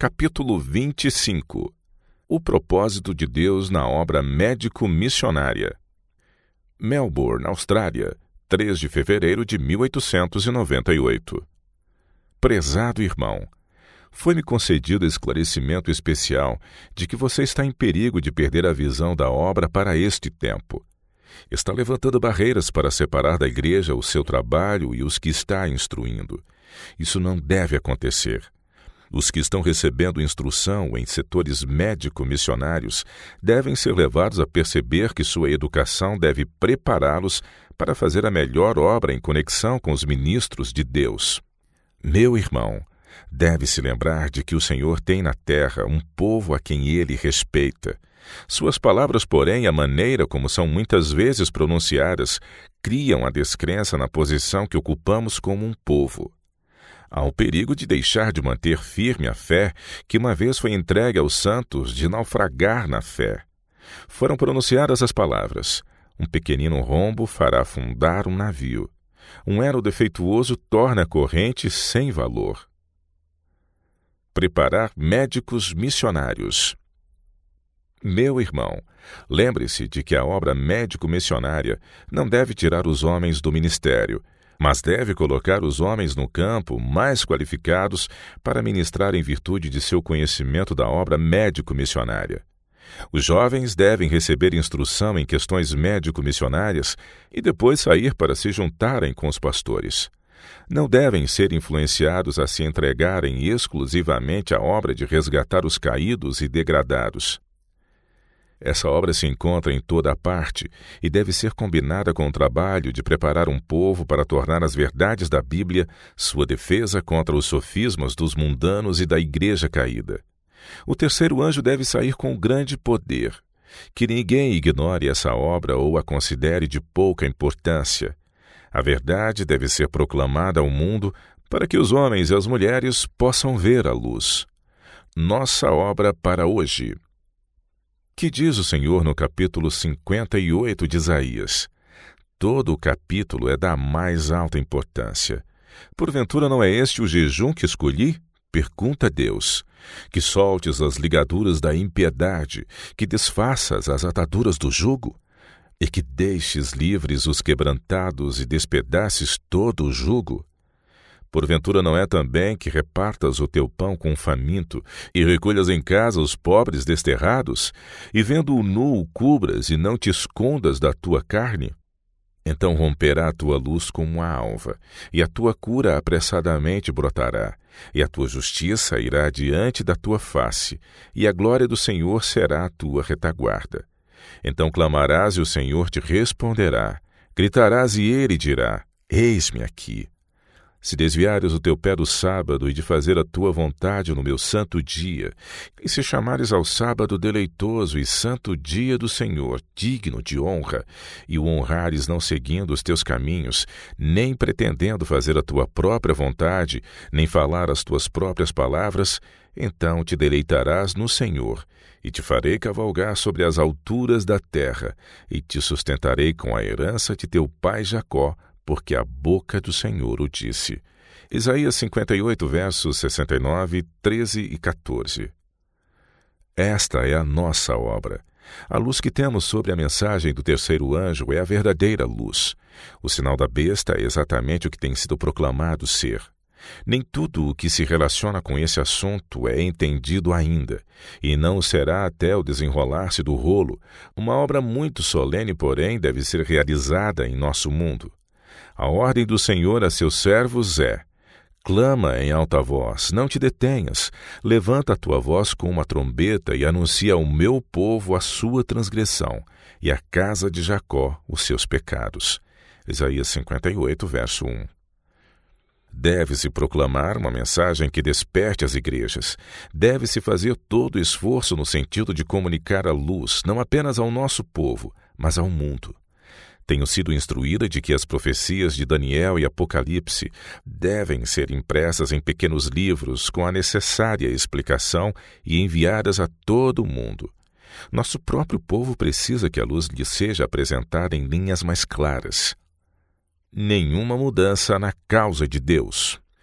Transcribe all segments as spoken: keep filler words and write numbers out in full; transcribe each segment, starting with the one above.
Capítulo vinte e cinco. O propósito de Deus na obra médico-missionária. Melbourne, Austrália, três de fevereiro de mil oitocentos e noventa e oito. Prezado irmão, foi-me concedido esclarecimento especial de que você está em perigo de perder a visão da obra para este tempo. Está levantando barreiras para separar da igreja o seu trabalho e os que está instruindo. Isso não deve acontecer. Os que estão recebendo instrução em setores médico-missionários devem ser levados a perceber que sua educação deve prepará-los para fazer a melhor obra em conexão com os ministros de Deus. Meu irmão, deve-se lembrar de que o Senhor tem na terra um povo a quem ele respeita. Suas palavras, porém, a maneira como são muitas vezes pronunciadas, criam a descrença na posição que ocupamos como um povo. Há o perigo de deixar de manter firme a fé que uma vez foi entregue aos santos, de naufragar na fé. Foram pronunciadas as palavras: um pequenino rombo fará afundar um navio. Um elo defeituoso torna a corrente sem valor. Preparar médicos missionários. Meu irmão, lembre-se de que a obra médico-missionária não deve tirar os homens do ministério, mas deve colocar os homens no campo mais qualificados para ministrar em virtude de seu conhecimento da obra médico-missionária. Os jovens devem receber instrução em questões médico-missionárias e depois sair para se juntarem com os pastores. Não devem ser influenciados a se entregarem exclusivamente à obra de resgatar os caídos e degradados. Essa obra se encontra em toda a parte e deve ser combinada com o trabalho de preparar um povo para tornar as verdades da Bíblia sua defesa contra os sofismas dos mundanos e da igreja caída. O terceiro anjo deve sair com grande poder. Que ninguém ignore essa obra ou a considere de pouca importância. A verdade deve ser proclamada ao mundo para que os homens e as mulheres possam ver a luz. Nossa obra para hoje. Que diz o Senhor no capítulo cinquenta e oito de Isaías? Todo o capítulo é da mais alta importância. Porventura não é este o jejum que escolhi? Pergunta Deus. Que soltes as ligaduras da impiedade, que desfaças as ataduras do jugo, e que deixes livres os quebrantados e despedaces todo o jugo. Porventura não é também que repartas o teu pão com o faminto e recolhas em casa os pobres desterrados, e vendo o nu o cubras e não te escondas da tua carne? Então romperá a tua luz como a alva, e a tua cura apressadamente brotará, e a tua justiça irá diante da tua face, e a glória do Senhor será a tua retaguarda. Então clamarás e o Senhor te responderá, gritarás e ele dirá: eis-me aqui. Se desviares o teu pé do sábado e de fazer a tua vontade no meu santo dia, e se chamares ao sábado deleitoso e santo dia do Senhor, digno de honra, e o honrares não seguindo os teus caminhos, nem pretendendo fazer a tua própria vontade, nem falar as tuas próprias palavras, então te deleitarás no Senhor, e te farei cavalgar sobre as alturas da terra, e te sustentarei com a herança de teu pai Jacó, porque a boca do Senhor o disse. Isaías cinquenta e oito, versos sessenta e nove, treze e quatorze. Esta é a nossa obra. A luz que temos sobre a mensagem do terceiro anjo é a verdadeira luz. O sinal da besta é exatamente o que tem sido proclamado ser. Nem tudo o que se relaciona com esse assunto é entendido ainda, e não o será até o desenrolar-se do rolo. Uma obra muito solene, porém, deve ser realizada em nosso mundo. A ordem do Senhor a seus servos é: clama em alta voz, não te detenhas, levanta a tua voz com uma trombeta e anuncia ao meu povo a sua transgressão, e à casa de Jacó os seus pecados. Isaías cinquenta e oito, verso um. Deve-se proclamar uma mensagem que desperte as igrejas. Deve-se fazer todo o esforço no sentido de comunicar a luz, não apenas ao nosso povo, mas ao mundo. Tenho sido instruída de que as profecias de Daniel e Apocalipse devem ser impressas em pequenos livros com a necessária explicação e enviadas a todo o mundo. Nosso próprio povo precisa que a luz lhe seja apresentada em linhas mais claras. Nenhuma mudança na causa de Deus.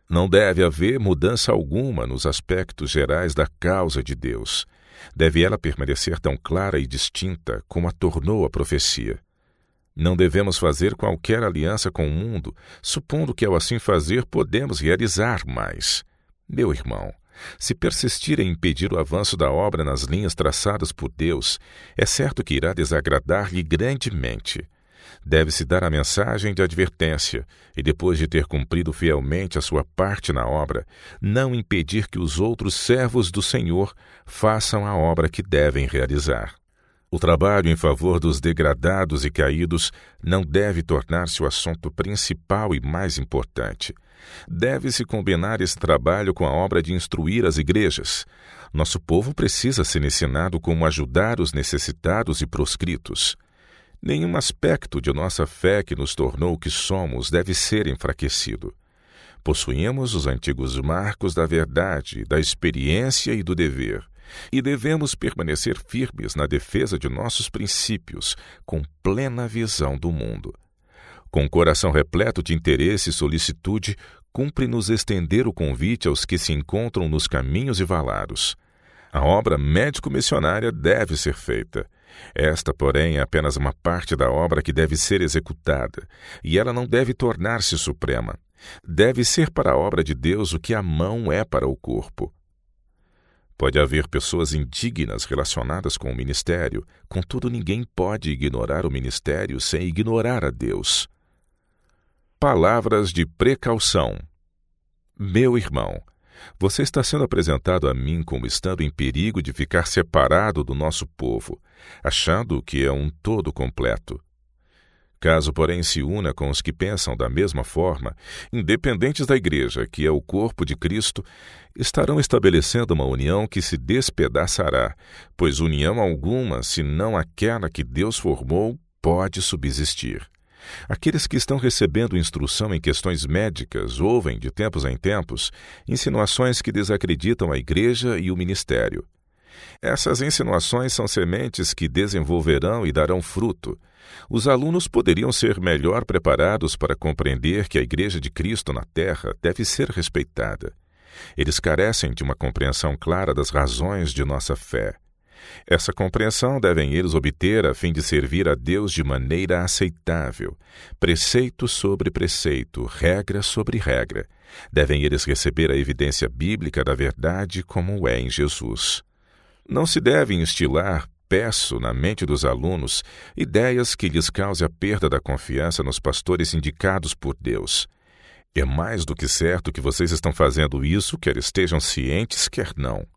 Não deve haver mudança alguma nos aspectos gerais da causa de Deus. Deve ela permanecer tão clara e distinta como a tornou a profecia. Não devemos fazer qualquer aliança com o mundo, supondo que ao assim fazer podemos realizar mais. Meu irmão, se persistir em impedir o avanço da obra nas linhas traçadas por Deus, é certo que irá desagradar-lhe grandemente. Deve-se dar a mensagem de advertência e, depois de ter cumprido fielmente a sua parte na obra, não impedir que os outros servos do Senhor façam a obra que devem realizar. O trabalho em favor dos degradados e caídos não deve tornar-se o assunto principal e mais importante. Deve-se combinar esse trabalho com a obra de instruir as igrejas. Nosso povo precisa ser ensinado como ajudar os necessitados e proscritos. Nenhum aspecto de nossa fé que nos tornou o que somos deve ser enfraquecido. Possuímos os antigos marcos da verdade, da experiência e do dever, e devemos permanecer firmes na defesa de nossos princípios, com plena visão do mundo. Com o coração repleto de interesse e solicitude, cumpre-nos estender o convite aos que se encontram nos caminhos e valados. A obra médico-missionária deve ser feita. Esta, porém, é apenas uma parte da obra que deve ser executada, e ela não deve tornar-se suprema. Deve ser para a obra de Deus o que a mão é para o corpo. Pode haver pessoas indignas relacionadas com o ministério, contudo ninguém pode ignorar o ministério sem ignorar a Deus. Palavras de precaução. Meu irmão, você está sendo apresentado a mim como estando em perigo de ficar separado do nosso povo, achando que é um todo completo. Caso, porém, se una com os que pensam da mesma forma, independentes da igreja, que é o corpo de Cristo, estarão estabelecendo uma união que se despedaçará, pois união alguma, senão aquela que Deus formou, pode subsistir. Aqueles que estão recebendo instrução em questões médicas ouvem, de tempos em tempos, insinuações que desacreditam a igreja e o ministério. Essas insinuações são sementes que desenvolverão e darão fruto. Os alunos poderiam ser melhor preparados para compreender que a Igreja de Cristo na Terra deve ser respeitada. Eles carecem de uma compreensão clara das razões de nossa fé. Essa compreensão devem eles obter a fim de servir a Deus de maneira aceitável. Preceito sobre preceito, regra sobre regra. Devem eles receber a evidência bíblica da verdade como é em Jesus. Não se deve instilar, peço, na mente dos alunos, ideias que lhes cause a perda da confiança nos pastores indicados por Deus. É mais do que certo que vocês estão fazendo isso, quer estejam cientes, quer não.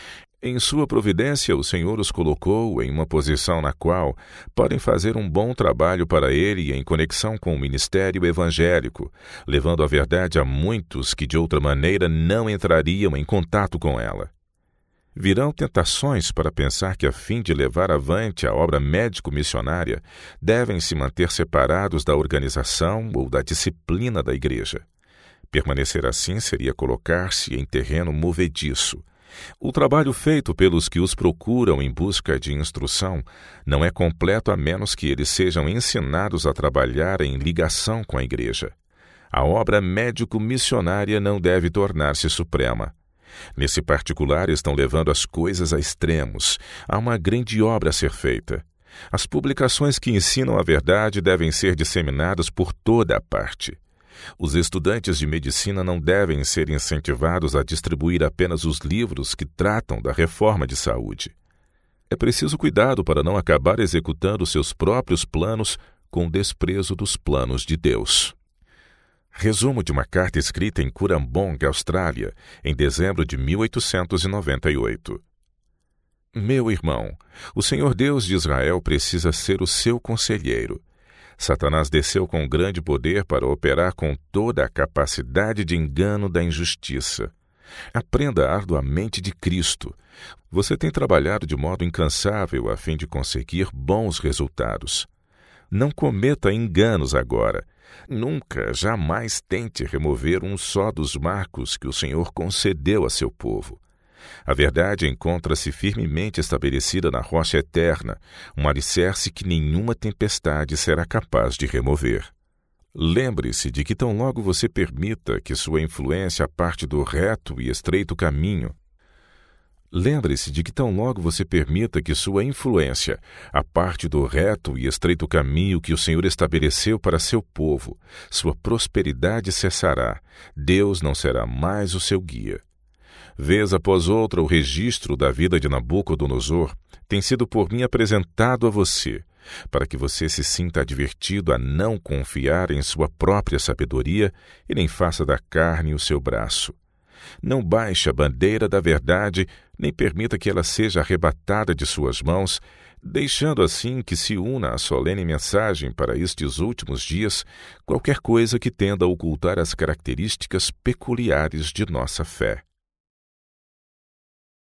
Em sua providência, o Senhor os colocou em uma posição na qual podem fazer um bom trabalho para Ele em conexão com o ministério evangélico, levando a verdade a muitos que de outra maneira não entrariam em contato com ela. Virão tentações para pensar que, a fim de levar avante a obra médico-missionária, devem se manter separados da organização ou da disciplina da igreja. Permanecer assim seria colocar-se em terreno movediço. O trabalho feito pelos que os procuram em busca de instrução não é completo a menos que eles sejam ensinados a trabalhar em ligação com a igreja. A obra médico-missionária não deve tornar-se suprema. Nesse particular, estão levando as coisas a extremos. Há uma grande obra a ser feita. As publicações que ensinam a verdade devem ser disseminadas por toda a parte. Os estudantes de medicina não devem ser incentivados a distribuir apenas os livros que tratam da reforma de saúde. É preciso cuidado para não acabar executando seus próprios planos com desprezo dos planos de Deus. Resumo de uma carta escrita em Currambong, Austrália, em dezembro de mil oitocentos e noventa e oito. Meu irmão, o Senhor Deus de Israel precisa ser o seu conselheiro. Satanás desceu com grande poder para operar com toda a capacidade de engano da injustiça. Aprenda arduamente de Cristo. Você tem trabalhado de modo incansável a fim de conseguir bons resultados. Não cometa enganos agora. Nunca, jamais tente remover um só dos marcos que o Senhor concedeu a seu povo. A verdade encontra-se firmemente estabelecida na rocha eterna, um alicerce que nenhuma tempestade será capaz de remover. Lembre-se de que tão logo você permita que sua influência parte do reto e estreito caminho, Lembre-se de que tão logo você permita que sua influência a parte do reto e estreito caminho que o Senhor estabeleceu para seu povo, sua prosperidade cessará, Deus não será mais o seu guia. Vez após outra, o registro da vida de Nabucodonosor tem sido por mim apresentado a você, para que você se sinta advertido a não confiar em sua própria sabedoria e nem faça da carne o seu braço. Não baixe a bandeira da verdade, nem permita que ela seja arrebatada de suas mãos, deixando assim que se una à solene mensagem para estes últimos dias qualquer coisa que tenda a ocultar as características peculiares de nossa fé.